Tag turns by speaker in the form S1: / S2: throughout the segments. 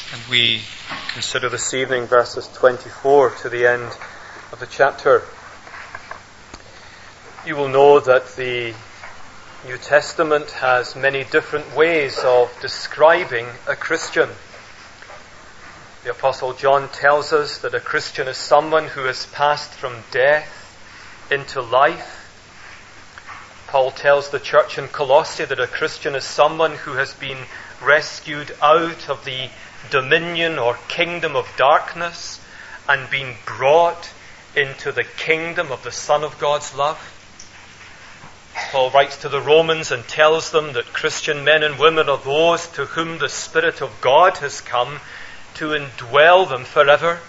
S1: And we consider this evening verses 24 to the end of the chapter. You will know that the New Testament has many different ways of describing a Christian. The Apostle John tells us that a Christian is someone who has passed from death into life. Paul tells the church in Colossae that a Christian is someone who has been rescued out of the dominion or kingdom of darkness and been brought into the kingdom of the Son of God's love. Paul writes to the Romans and tells them that Christian men and women are those to whom the Spirit of God has come to indwell them forever.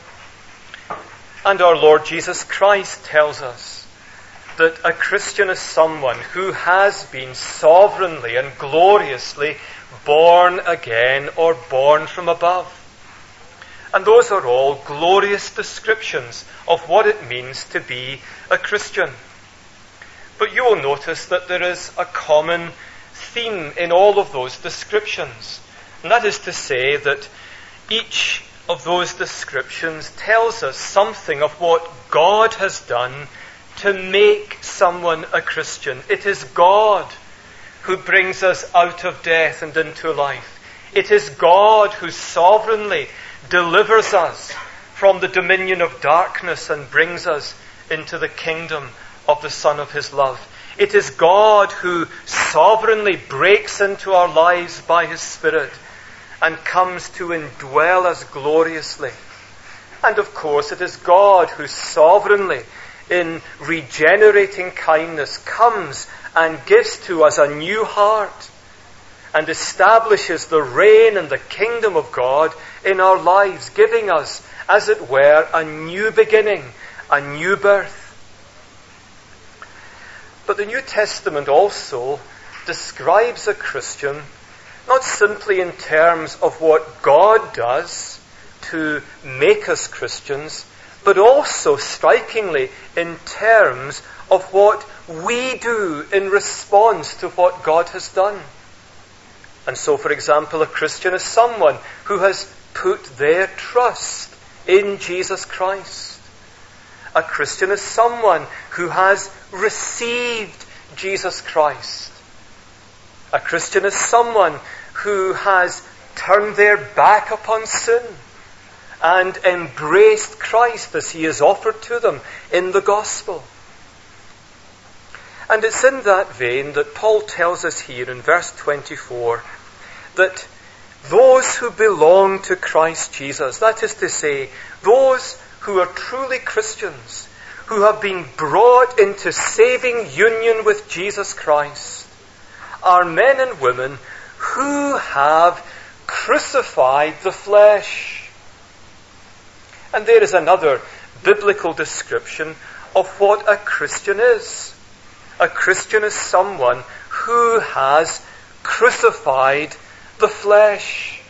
S1: And our Lord Jesus Christ tells us that a Christian is someone who has been sovereignly and gloriously born again or born from above. And those are all glorious descriptions of what it means to be a Christian. But you will notice that there is a common theme in all of those descriptions. And that is to say that each of those descriptions tells us something of what God has done to make someone a Christian. It is God who brings us out of death and into life. It is God who sovereignly delivers us from the dominion of darkness and brings us into the kingdom of the Son of His love. It is God who sovereignly breaks into our lives by His Spirit and comes to indwell us gloriously. And of course, it is God who sovereignly, in regenerating kindness, comes and gives to us a new heart and establishes the reign and the kingdom of God in our lives, giving us, as it were, a new beginning, a new birth. But the New Testament also describes a Christian not simply in terms of what God does to make us Christians, but also strikingly in terms of what we do in response to what God has done. And so, for example, a Christian is someone who has put their trust in Jesus Christ. A Christian is someone who has received Jesus Christ. A Christian is someone who has turned their back upon sin and embraced Christ as He is offered to them in the gospel. And it's in that vein that Paul tells us here in verse 24 that those who belong to Christ Jesus, that is to say, those who are truly Christians, who have been brought into saving union with Jesus Christ, are men and women who have crucified the flesh. And there is another biblical description of what a Christian is. A Christian is someone who has crucified the flesh.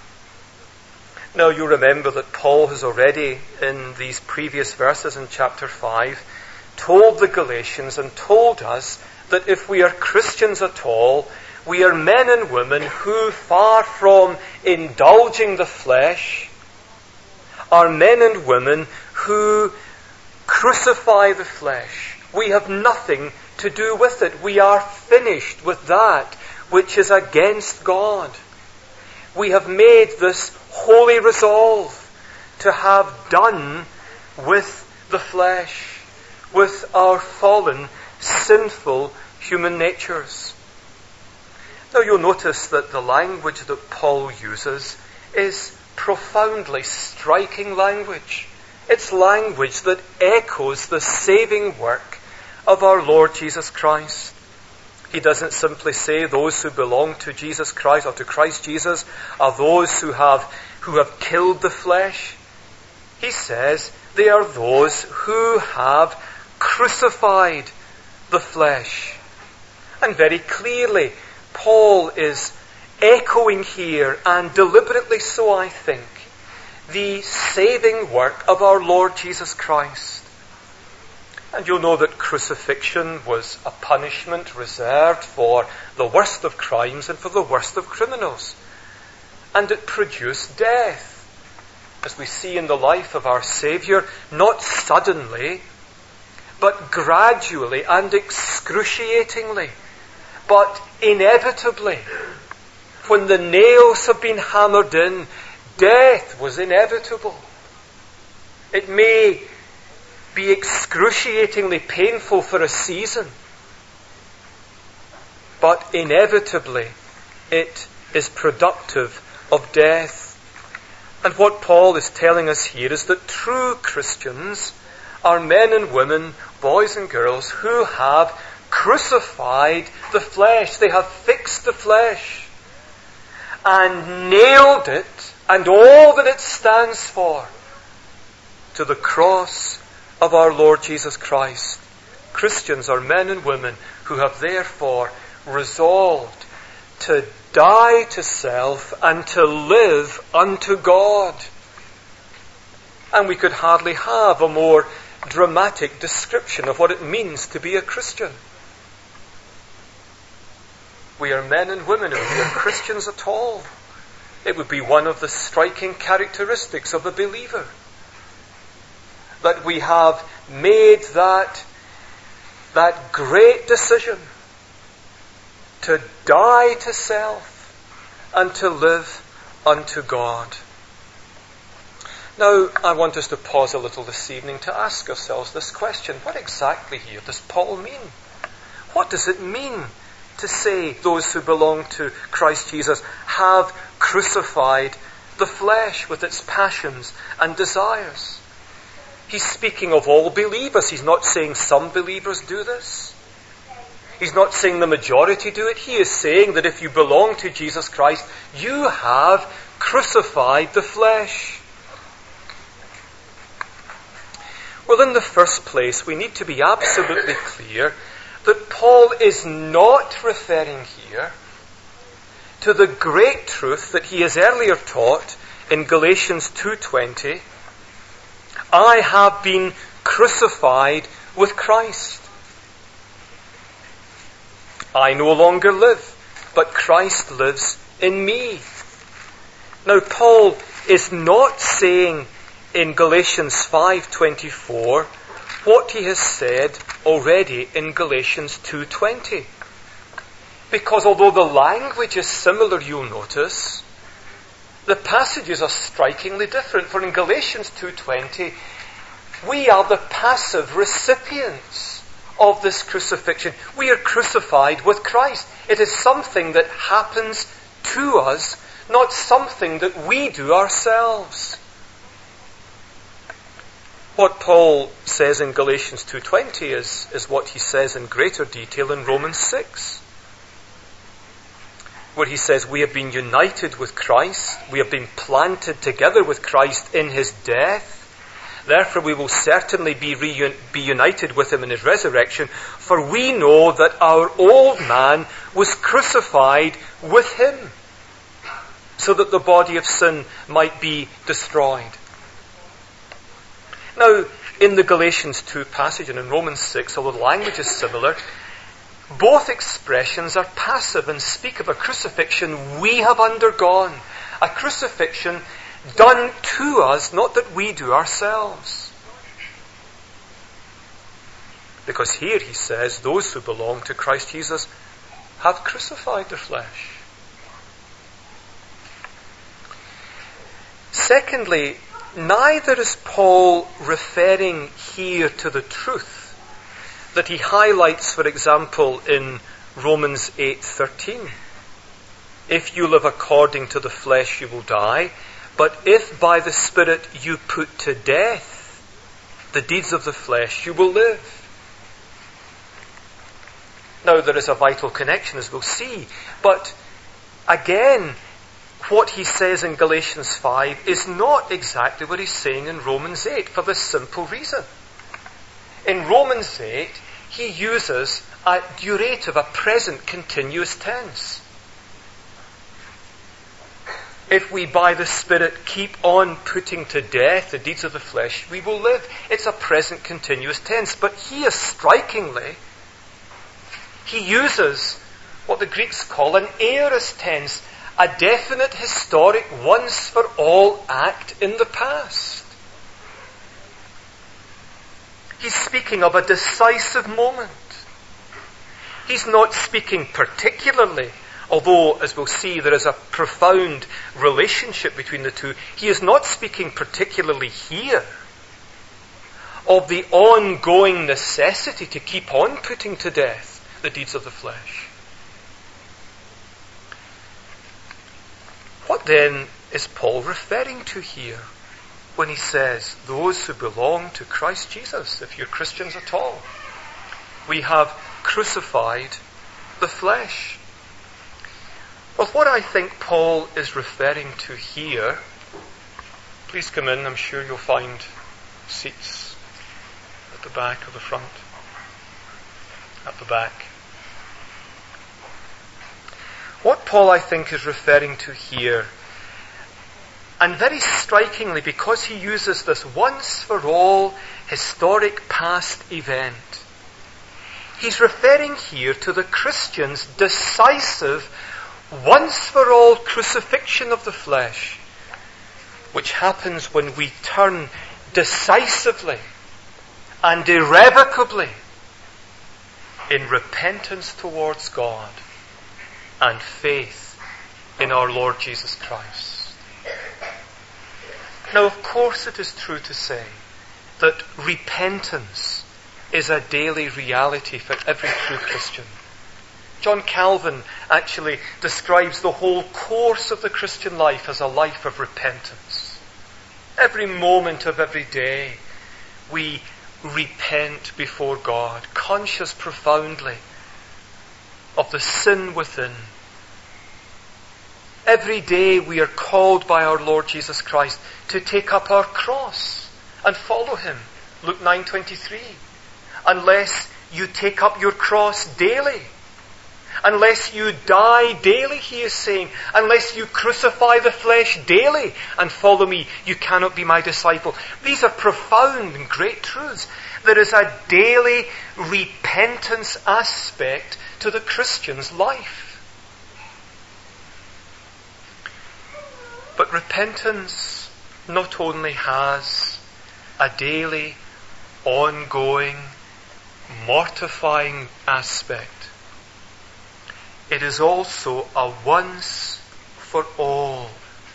S1: Now you remember that Paul has already, in these previous verses in chapter 5, told the Galatians and told us that if we are Christians at all, we are men and women who, far from indulging the flesh, are men and women who crucify the flesh. We have nothing to do with it. We are finished with that which is against God. We have made this holy resolve to have done with the flesh, with our fallen, sinful human natures. Now you'll notice that the language that Paul uses is profoundly striking language. It's language that echoes the saving work of our Lord Jesus Christ. He doesn't simply say those who belong to Jesus Christ or to Christ Jesus are those who have killed the flesh. He says they are those who have crucified the flesh. And very clearly, Paul is echoing here, and deliberately so, I think, the saving work of our Lord Jesus Christ. And you'll know that crucifixion was a punishment reserved for the worst of crimes and for the worst of criminals. and it produced death. As we see in the life of our Saviour, not suddenly, but gradually and excruciatingly, but inevitably. When the nails have been hammered in, death was inevitable. It may be excruciatingly painful for a season, but inevitably it is productive of death. And what Paul is telling us here is that true Christians are men and women, boys and girls, who have crucified the flesh. They have fixed the flesh and nailed it and all that it stands for to the cross of our Lord Jesus Christ. Christians are men and women who have therefore resolved to die to self and to live unto God. And we could hardly have a more dramatic description of what it means to be a Christian. We are men and women, if we are Christians at all. It would be one of the striking characteristics of a believer, that we have made that great decision to die to self and to live unto God. Now, I want us to pause a little this evening to ask ourselves this question. What exactly here does Paul mean? What does it mean to say those who belong to Christ Jesus have crucified the flesh with its passions and desires? He's speaking of all believers. He's not saying some believers do this. He's not saying the majority do it. He is saying that if you belong to Jesus Christ, you have crucified the flesh. Well, in the first place, we need to be absolutely clear that Paul is not referring here to the great truth that he has earlier taught in Galatians 2:20, I have been crucified with Christ. I no longer live, but Christ lives in me. Now, Paul is not saying in Galatians 5:24 what he has said already in Galatians 2:20. Because although the language is similar, you'll notice, the passages are strikingly different. For in Galatians 2:20, we are the passive recipients of this crucifixion. We are crucified with Christ. It is something that happens to us, not something that we do ourselves. What Paul says in Galatians 2:20 is what he says in greater detail in Romans 6, where he says, we have been united with Christ, we have been planted together with Christ in his death, therefore we will certainly be united with him in his resurrection, for we know that our old man was crucified with him, so that the body of sin might be destroyed. Now, in the Galatians 2 passage and in Romans 6, although the language is similar, both expressions are passive and speak of a crucifixion we have undergone. A crucifixion done to us, not that we do ourselves. Because here he says, those who belong to Christ Jesus have crucified their flesh. Secondly, neither is Paul referring here to the truth that he highlights, for example, in Romans 8:13. If you live according to the flesh, you will die. But if by the Spirit you put to death the deeds of the flesh, you will live. Now, there is a vital connection, as we'll see. But again, what he says in Galatians 5 is not exactly what he's saying in Romans 8, for this simple reason. In Romans 8, he uses a durative, a present continuous tense. If we by the Spirit keep on putting to death the deeds of the flesh, we will live. It's a present continuous tense. But here, strikingly, he uses what the Greeks call an aorist tense, a definite historic once-for-all act in the past. He's speaking of a decisive moment. He's not speaking particularly, although, as we'll see, there is a profound relationship between the two. He is not speaking particularly here of the ongoing necessity to keep on putting to death the deeds of the flesh. What then is Paul referring to here when he says, those who belong to Christ Jesus, if you're Christians at all, we have crucified the flesh? Well, what I think Paul is referring to here, please come in, I'm sure you'll find seats at the back or the front. At the back. What Paul, I think, is referring to here, and very strikingly, because he uses this once-for-all historic past event, he's referring here to the Christian's decisive once-for-all crucifixion of the flesh, which happens when we turn decisively and irrevocably in repentance towards God and faith in our Lord Jesus Christ. Now, of course, it is true to say that repentance is a daily reality for every true Christian. John Calvin actually describes the whole course of the Christian life as a life of repentance. Every moment of every day, we repent before God, conscious profoundly of the sin within. Every day we are called by our Lord Jesus Christ to take up our cross and follow Him. Luke 9:23. Unless you take up your cross daily, unless you die daily, he is saying, unless you crucify the flesh daily and follow me, you cannot be my disciple. These are profound and great truths. There is a daily repentance aspect to the Christian's life. But repentance not only has a daily, ongoing, mortifying aspect, it is also a once-for-all,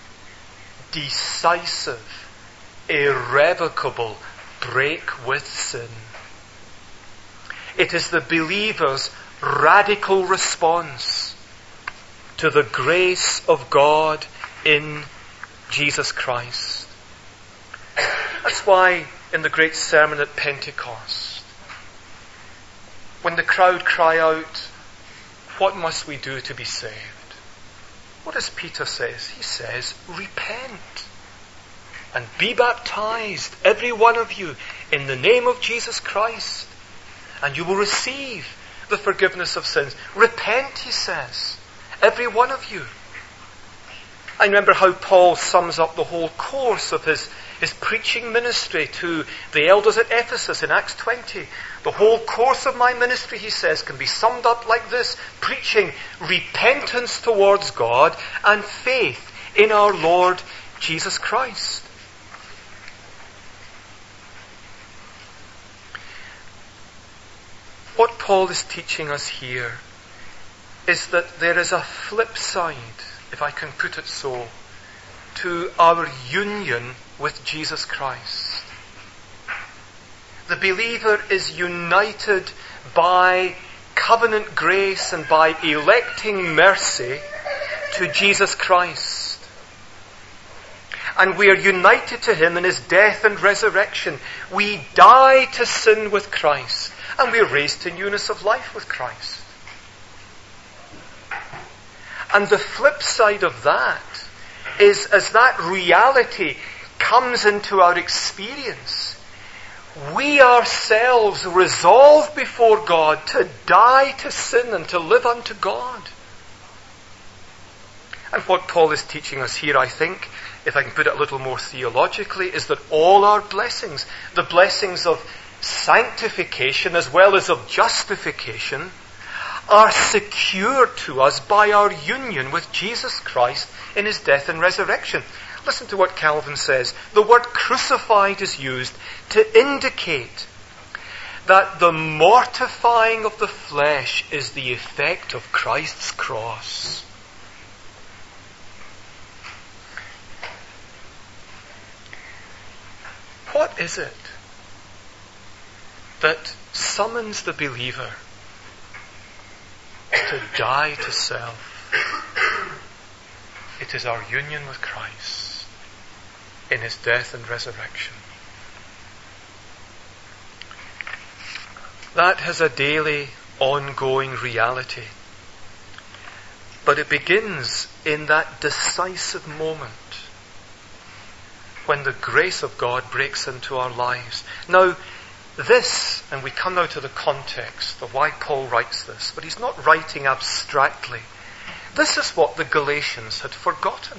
S1: decisive, irrevocable break with sin. It is the believer's radical response to the grace of God in Jesus Christ. That's why in the great sermon at Pentecost, when the crowd cry out, what must we do to be saved? What does Peter say? He says, repent and be baptized, every one of you, in the name of Jesus Christ, and you will receive the forgiveness of sins. Repent, he says, every one of you. I remember how Paul sums up the whole course of his preaching ministry to the elders at Ephesus in Acts 20. The whole course of my ministry, he says, can be summed up like this: preaching repentance towards God and faith in our Lord Jesus Christ. What Paul is teaching us here is that there is a flip side, if I can put it so, to our union with Jesus Christ. The believer is united by covenant grace and by electing mercy to Jesus Christ. And we are united to Him in His death and resurrection. We die to sin with Christ, and we are raised to newness of life with Christ. And the flip side of that is, as that reality comes into our experience, we ourselves resolve before God to die to sin and to live unto God. And what Paul is teaching us here, I think, if I can put it a little more theologically, is that all our blessings, the blessings of sanctification as well as of justification, are secured to us by our union with Jesus Christ in his death and resurrection. Listen to what Calvin says. The word crucified is used to indicate that the mortifying of the flesh is the effect of Christ's cross. What is it that summons the believer to die to self? It is our union with Christ in his death and resurrection. That has a daily, ongoing reality. But it begins in that decisive moment when the grace of God breaks into our lives. Now, this, and we come now to the context of why Paul writes this, but he's not writing abstractly. This is what the Galatians had forgotten.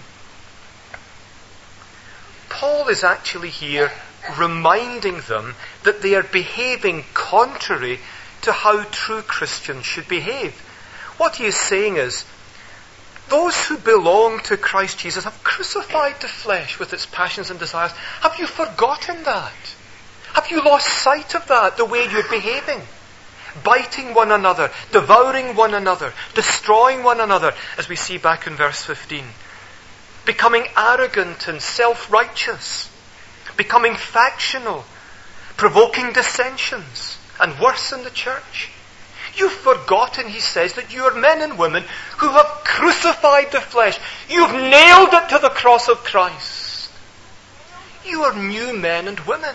S1: Paul is actually here reminding them that they are behaving contrary to how true Christians should behave. What he is saying is, those who belong to Christ Jesus have crucified the flesh with its passions and desires. Have you forgotten that? Have you lost sight of that, the way you're behaving? Biting one another, devouring one another, destroying one another, as we see back in verse 15. Becoming arrogant and self-righteous. Becoming factional. Provoking dissensions. And worse in the church. You've forgotten, he says, that you are men and women who have crucified the flesh. You've nailed it to the cross of Christ. You are new men and women.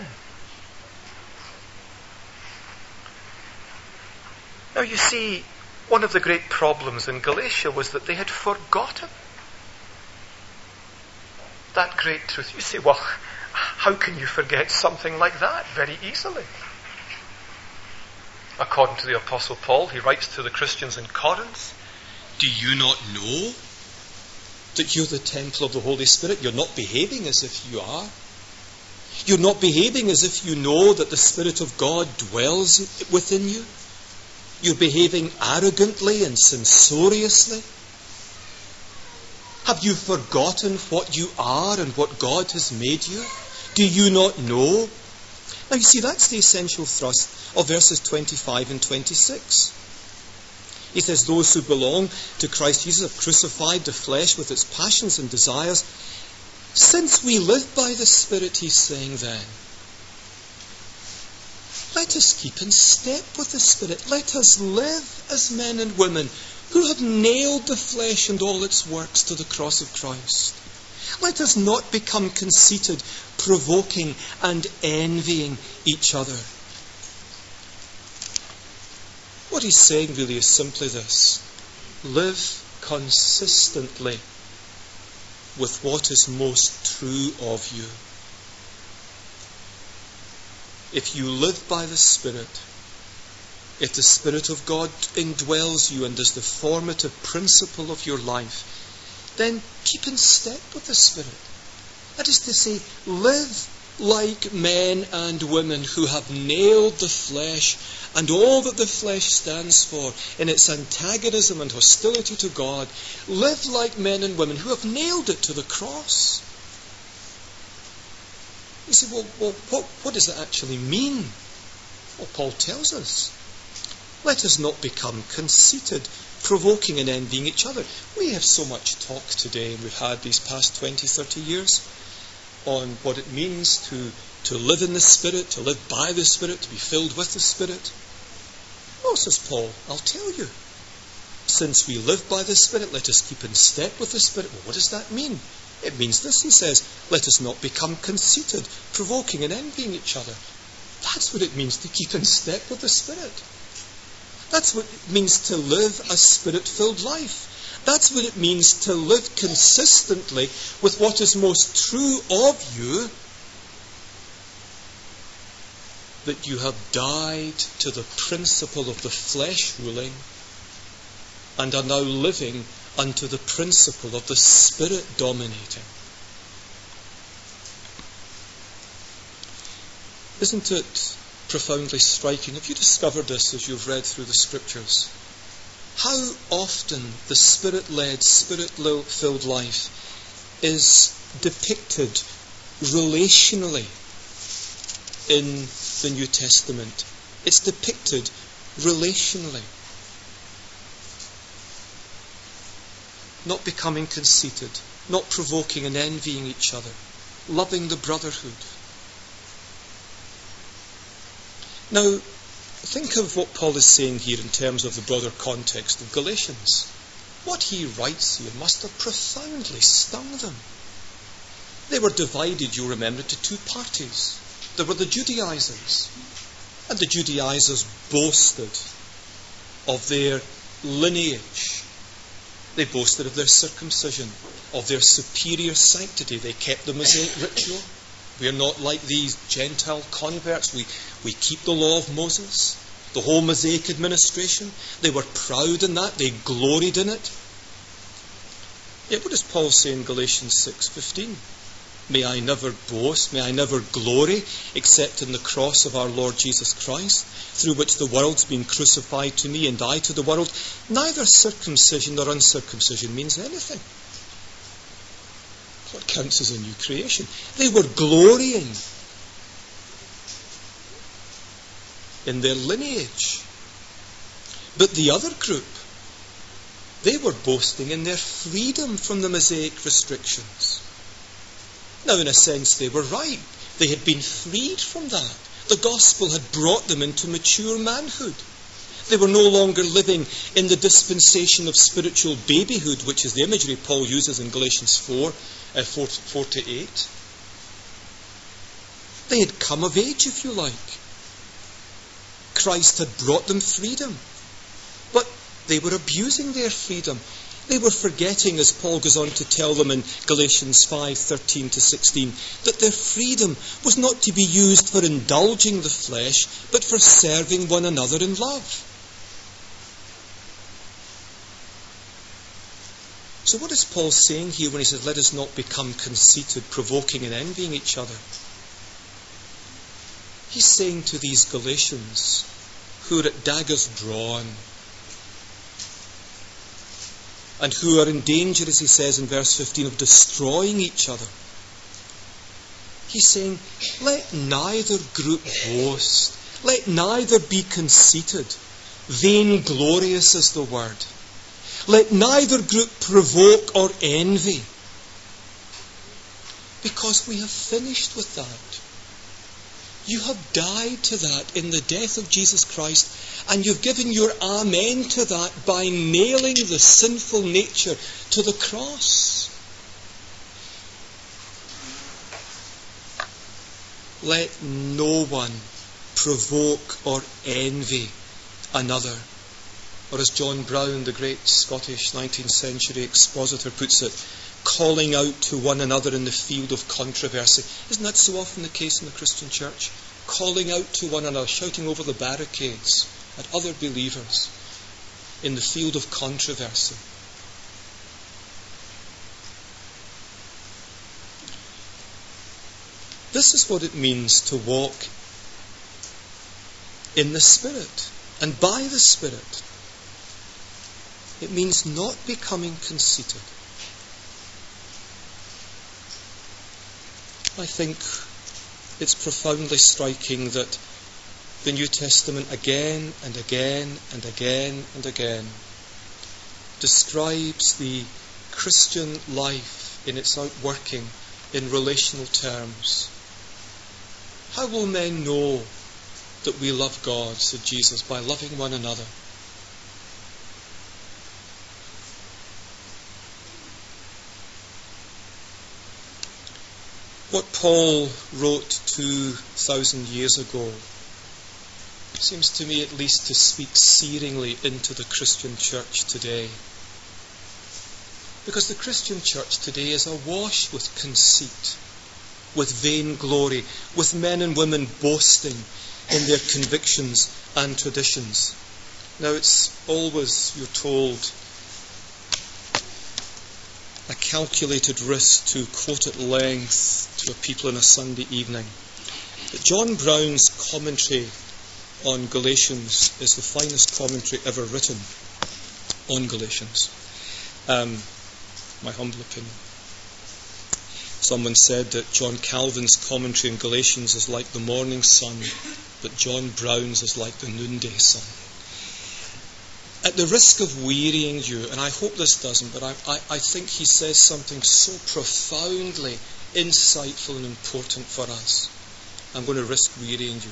S1: Now you see, one of the great problems in Galatia was that they had forgotten that great truth. You say, well, how can you forget something like that? Very easily. According to the Apostle Paul, he writes to the Christians in Corinth, do you not know that you're the temple of the Holy Spirit? You're not behaving as if you are. You're not behaving as if you know that the Spirit of God dwells within you. You're behaving arrogantly and censoriously. Have you forgotten what you are and what God has made you? Do you not know? Now you see, that's the essential thrust of verses 25 and 26. He says, those who belong to Christ Jesus have crucified the flesh with its passions and desires. Since we live by the Spirit, he's saying then, let us keep in step with the Spirit. Let us live as men and women who have nailed the flesh and all its works to the cross of Christ. Let us not become conceited, provoking and envying each other. What he's saying really is simply this. Live consistently with what is most true of you. If you live by the Spirit, if the Spirit of God indwells you and is the formative principle of your life, then keep in step with the Spirit. That is to say, live like men and women who have nailed the flesh and all that the flesh stands for in its antagonism and hostility to God. Live like men and women who have nailed it to the cross. You say, well, what does that actually mean? Well, Paul tells us. Let us not become conceited, provoking and envying each other. We have so much talk today, and we've had these past 20, 30 years, on what it means to live in the Spirit, to live by the Spirit, to be filled with the Spirit. Oh, says Paul, I'll tell you. Since we live by the Spirit, let us keep in step with the Spirit. Well, what does that mean? It means this, he says, let us not become conceited, provoking and envying each other. That's what it means to keep in step with the Spirit. That's what it means to live a Spirit-filled life. That's what it means to live consistently with what is most true of you, that you have died to the principle of the flesh ruling and are now living unto the principle of the Spirit dominating. Isn't it profoundly striking? Have you discovered this as you've read through the Scriptures?
S2: How often the Spirit-led, Spirit-filled life is depicted relationally in the New Testament. It's depicted relationally. Not becoming conceited, not provoking and envying each other, loving the brotherhood. Now, think of what Paul is saying here in terms of the broader context of Galatians. What he writes here must have profoundly stung them. They were divided, you remember, to two parties. There were the Judaizers, and the Judaizers boasted of their lineage. They boasted of their circumcision, of their superior sanctity. They kept the Mosaic ritual. We are not like these Gentile converts. We keep the law of Moses, the whole Mosaic administration. They were proud in that. They gloried in it. Yet what does Paul say in Galatians 6:15? May I never boast, may I never glory, except in the cross of our Lord Jesus Christ, through which the world's been crucified to me and I to the world. Neither circumcision nor uncircumcision means anything. What counts as a new creation? They were glorying in their lineage. But the other group, they were boasting in their freedom from the Mosaic restrictions. Now, in a sense, they were right. They had been freed from that. The gospel had brought them into mature manhood. They were no longer living in the dispensation of spiritual babyhood, which is the imagery Paul uses in Galatians 4:4-8. They had come of age, if you like. Christ had brought them freedom. But they were abusing their freedom. They were forgetting, as Paul goes on to tell them in Galatians 5:13-16, that their freedom was not to be used for indulging the flesh, but for serving one another in love. So what is Paul saying here when he says, let us not become conceited, provoking and envying each other? He's saying to these Galatians, who are at daggers drawn, and who are in danger, as he says in verse 15, of destroying each other. He's saying, let neither group boast. Let neither be conceited. Vainglorious is the word. Let neither group provoke or envy. Because we have finished with that. You have died to that in the death of Jesus Christ, and you've given your amen to that by nailing the sinful nature to the cross. Let no one provoke or envy another. Or as John Brown, the great Scottish 19th century expositor, puts it, calling out to one another in the field of controversy. Isn't that so often the case in the Christian church? Calling out to one another, shouting over the barricades at other believers in the field of controversy. This is what it means to walk in the Spirit and by the Spirit. It means not becoming conceited. I think it's profoundly striking that the New Testament again and again and again and again describes the Christian life in its outworking in relational terms. How will men know that we love God, said Jesus, by loving one another? What Paul wrote 2,000 years ago seems to me at least to speak searingly into the Christian church today. Because the Christian church today is awash with conceit, with vainglory, with men and women boasting in their convictions and traditions. Now it's always, you're told, a calculated risk to quote at length to a people on a Sunday evening. But John Brown's commentary on Galatians is the finest commentary ever written. on Galatians. My humble opinion. Someone said that John Calvin's commentary on Galatians is like the morning sun, but John Brown's is like the noonday sun. At the risk of wearying you, and I hope this doesn't, but I think he says something so profoundly insightful and important for us. I'm going to risk wearying you.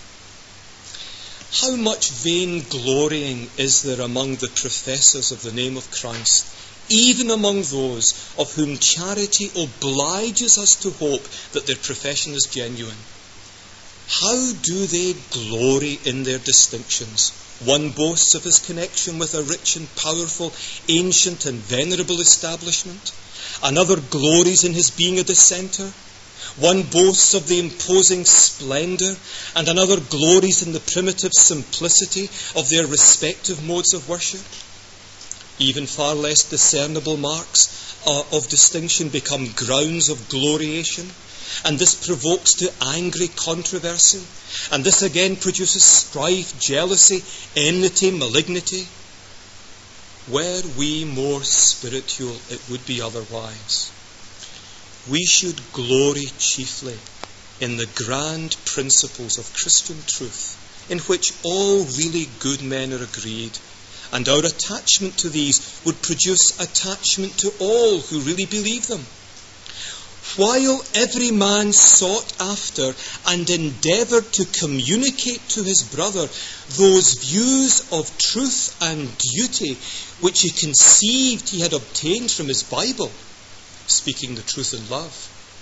S2: How much vain glorying is there among the professors of the name of Christ, even among those of whom charity obliges us to hope that their profession is genuine? How do they glory in their distinctions? One boasts of his connection with a rich and powerful, ancient and venerable establishment. Another glories in his being a dissenter. One boasts of the imposing splendour, and another glories in the primitive simplicity of their respective modes of worship. Even far less discernible marks of distinction become grounds of gloriation, and this provokes to angry controversy, and this again produces strife, jealousy, enmity, malignity. Were we more spiritual, it would be otherwise. We should glory chiefly in the grand principles of Christian truth, in which all really good men are agreed, and our attachment to these would produce attachment to all who really believe them. While every man sought after and endeavoured to communicate to his brother those views of truth and duty which he conceived he had obtained from his Bible, speaking the truth in love,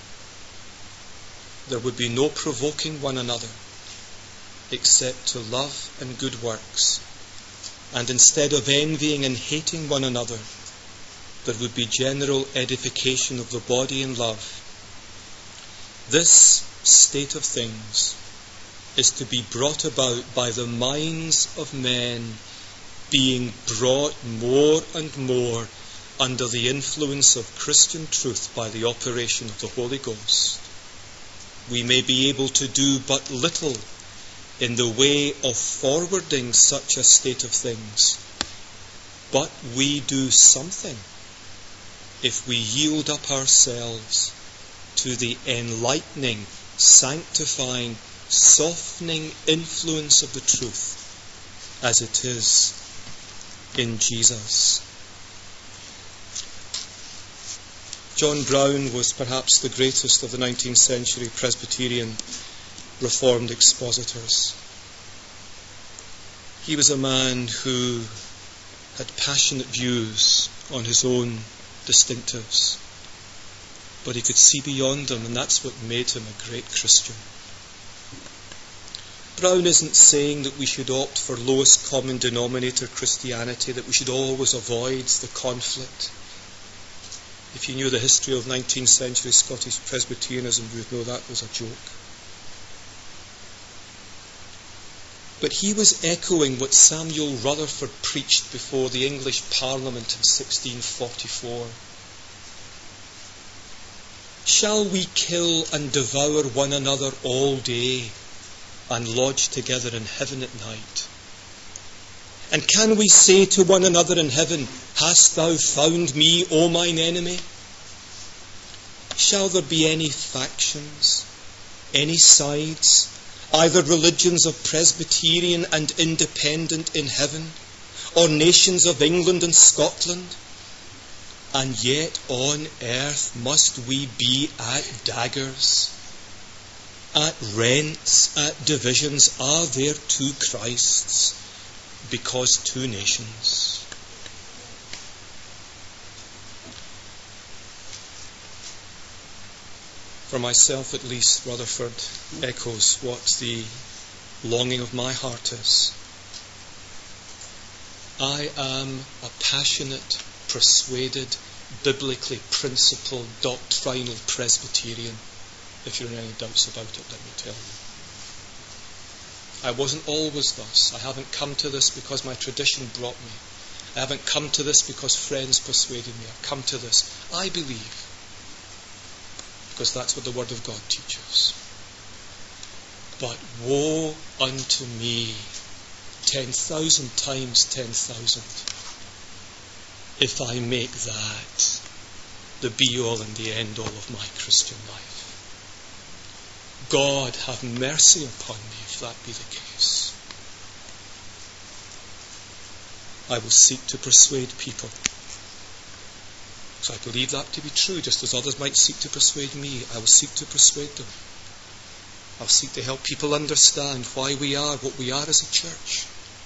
S2: there would be no provoking one another except to love and good works. And instead of envying and hating one another, there would be general edification of the body in love. This state of things is to be brought about by the minds of men being brought more and more under the influence of Christian truth by the operation of the Holy Ghost. We may be able to do but little in the way of forwarding such a state of things, but we do something if we yield up ourselves to the enlightening, sanctifying, softening influence of the truth as it is in Jesus. John Brown was perhaps the greatest of the 19th century Presbyterian Reformed expositors. He was a man who had passionate views on his own distinctives, but he could see beyond them, and that's what made him a great Christian. Brown isn't saying that we should opt for lowest common denominator Christianity, that we should always avoid the conflict. If you knew the history of 19th century Scottish Presbyterianism, you would know that was a joke. But he was echoing what Samuel Rutherford preached before the English Parliament in 1644. Shall we kill and devour one another all day and lodge together in heaven at night? And can we say to one another in heaven, hast thou found me, O mine enemy? Shall there be any factions, any sides, either religions of Presbyterian and Independent in heaven, or nations of England and Scotland? And yet on earth must we be at daggers, at rents, at divisions? Are there two Christs? Because two nations. For myself at least, Rutherford echoes what the longing of my heart is. I am a passionate, persuaded, biblically principled, doctrinal Presbyterian. If you're in any doubts about it, let me tell you. I wasn't always thus. I haven't come to this because my tradition brought me. I haven't come to this because friends persuaded me. I've come to this, I believe, because that's what the Word of God teaches. But woe unto me, 10,000 times 10,000, if I make that the be-all and the end-all of my Christian life. God, have mercy upon me if that be the case. I will seek to persuade people. So I believe that to be true, just as others might seek to persuade me. I will seek to persuade them. I'll seek to help people understand why we are what we are as a church.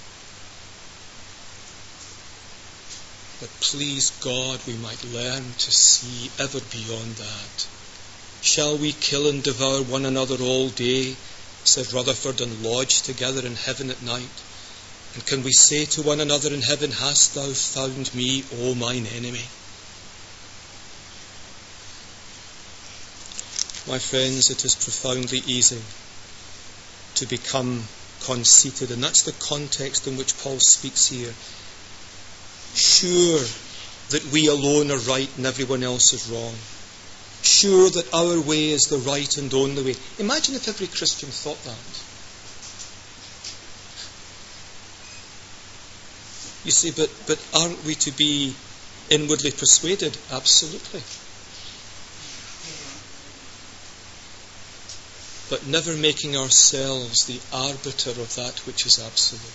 S2: But please God, we might learn to see ever beyond that. Shall we kill and devour one another all day, said Rutherford, and lodge together in heaven at night? And can we say to one another in heaven, hast thou found me, O mine enemy? My friends, it is profoundly easy to become conceited, and that's the context in which Paul speaks here. Sure that we alone are right and everyone else is wrong. Sure that our way is the right and only way. Imagine if every Christian thought that. You say, but aren't we to be inwardly persuaded? Absolutely. But never making ourselves the arbiter of that which is absolute.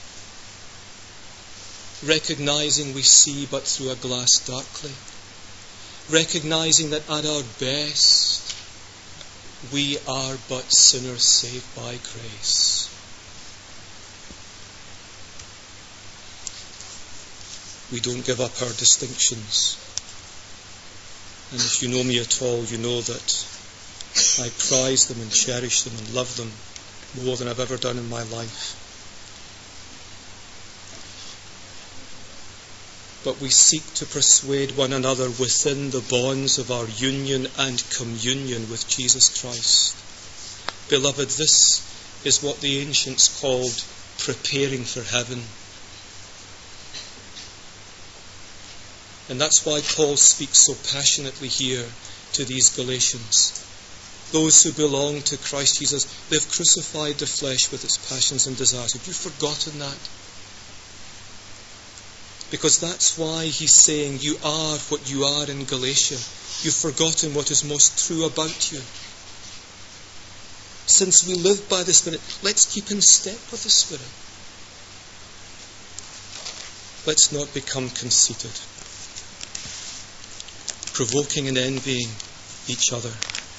S2: Recognizing we see but through a glass darkly. Recognizing that at our best we are but sinners saved by grace. We don't give up our distinctions. And if you know me at all, you know that I prize them and cherish them and love them more than I've ever done in my life. But we seek to persuade one another within the bonds of our union and communion with Jesus Christ. Beloved, this is what the ancients called preparing for heaven. And that's why Paul speaks so passionately here to these Galatians. Those who belong to Christ Jesus, they've crucified the flesh with its passions and desires. Have you forgotten that? Because that's why he's saying you are what you are in Galatia. You've forgotten what is most true about you. Since we live by the Spirit, let's keep in step with the Spirit. Let's not become conceited, provoking and envying each other.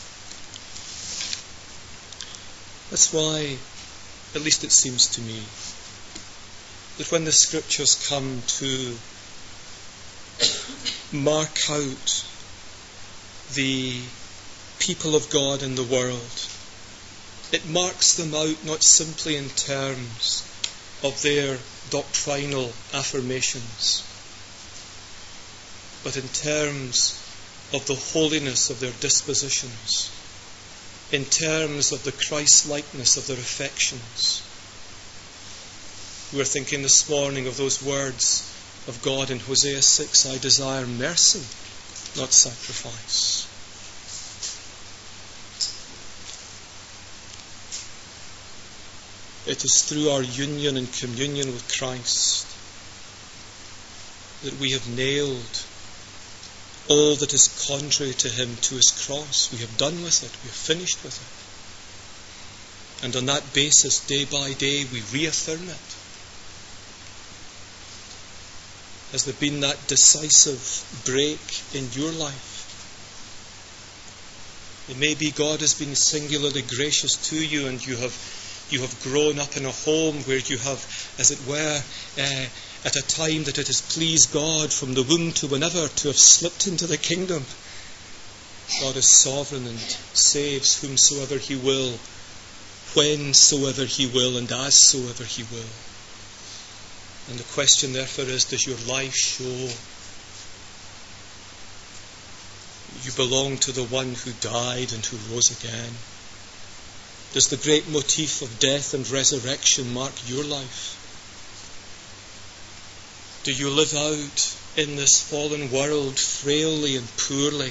S2: That's why, at least it seems to me, that when the Scriptures come to mark out the people of God in the world, it marks them out not simply in terms of their doctrinal affirmations, but in terms of the holiness of their dispositions, in terms of the Christ-likeness of their affections. We were thinking this morning of those words of God in Hosea 6, I desire mercy, not sacrifice. It is through our union and communion with Christ that we have nailed all that is contrary to Him to His cross. We have done with it. We have finished with it. And on that basis, day by day, we reaffirm it. Has there been that decisive break in your life? It may be God has been singularly gracious to you, and you have grown up in a home where you have, as it were, at a time that it has pleased God from the womb to whenever to have slipped into the kingdom. God is sovereign and saves whomsoever He will, whensoever He will, and assoever He will. And the question therefore is, does your life show you belong to the one who died and who rose again? Does the great motif of death and resurrection mark your life? Do you live out in this fallen world frailly and poorly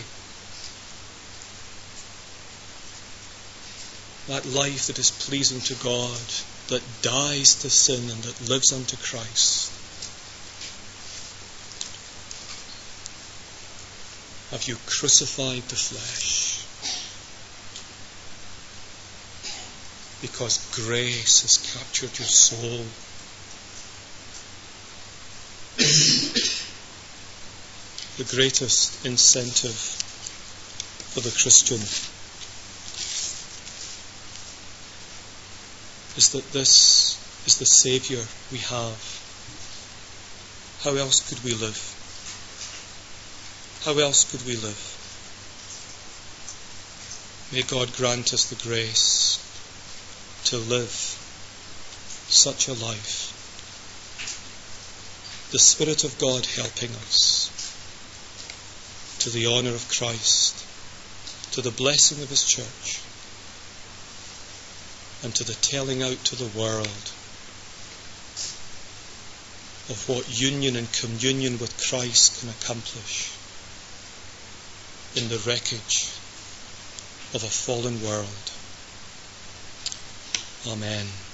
S2: that life that is pleasing to God, that dies to sin and that lives unto Christ? have you crucified the flesh? Because grace has captured your soul. The greatest incentive for the Christian is that this is the Saviour we have. How else could we live? How else could we live? May God grant us the grace to live such a life. The Spirit of God helping us to the honour of Christ, to the blessing of His church, and to the telling out to the world of what union and communion with Christ can accomplish in the wreckage of a fallen world. Amen.